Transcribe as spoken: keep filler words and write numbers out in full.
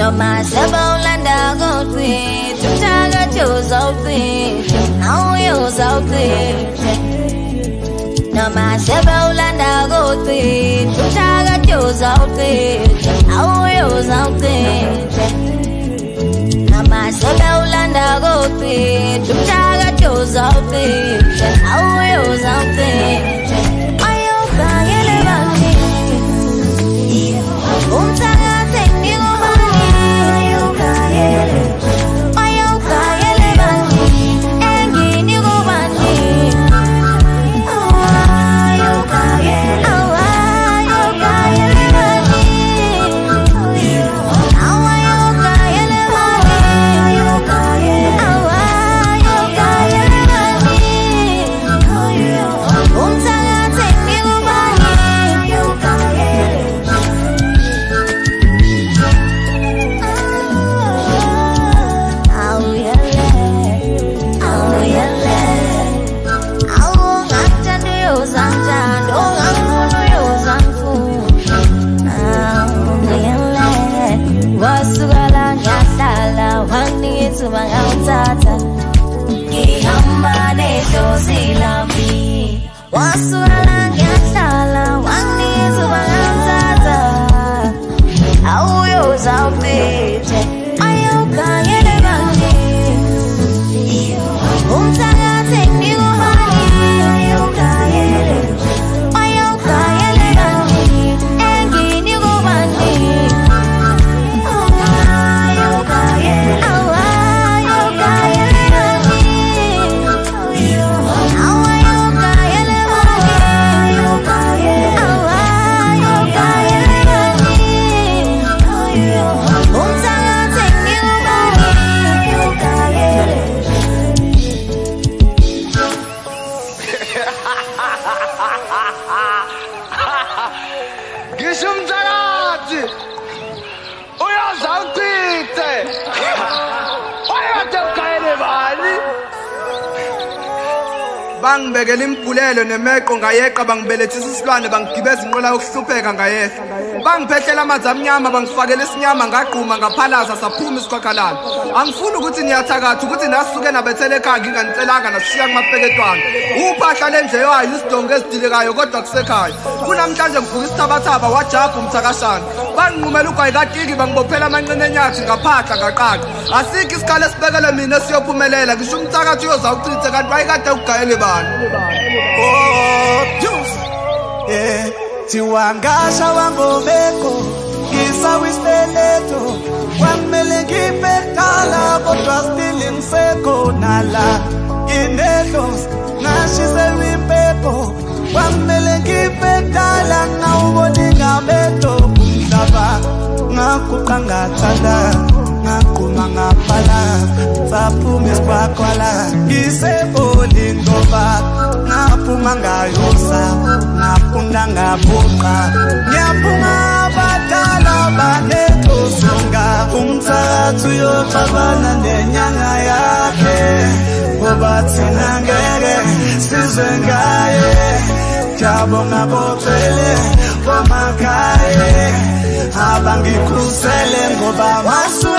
my seven land I go to to tag chose out there. Now you's out there. No my seven land I go to to tag chose out there. Now you's out there. No my seven land I go to to tag chose out there. Now you's out there. Bangibekela impulelo nemeqo ngayeqa bangibelethisa isilwane bangigibeza inqola yokuhlupheka ngayehla bangiphethela amanzi amnyama bangifakela isinyama ngaqhuma ngaphalaza saphuma isikhokhalana angifuni ukuthi niyathakatha ukuthi nasuke nabethele ekhaya nginganicelanga nasishiya kumapeketwana uphahla lendle yayo isidongo ezidilekayo kodwa kusekhaya kunamhlanje ngivuka isithabathaba wajabha umthakashana banginqumela ugwayikatiki bangibophela amanqine enyathi ngaphahla ngaqaqa asikho isikhala esibekele mina siyophumelela ngisho umthakathi uyozawuchithe kanti wayekade ukugayele bani. Oh, juice, yeah. Tiwangasha wangobeko, kisa wiseleto. Wamele ngipetala, kodwa still inseko nala. Inetos, nashize wipepo. Wamele ngipetala, na uboninga beto. Kumdaba, ngakukangatala. Ngakuma ngapala, saphume squakwala. Iseboli ngoba, ngaphuma ngayosa, ngaphunda ngabuqa. Ngiyaphuma abadala banethusunga, umthathu yoxabana nenyanga yakhe. Ngoba thina ngeke sizwe ngaye, jabonga bophele bomakhaya. Abangikhusele ngoba masu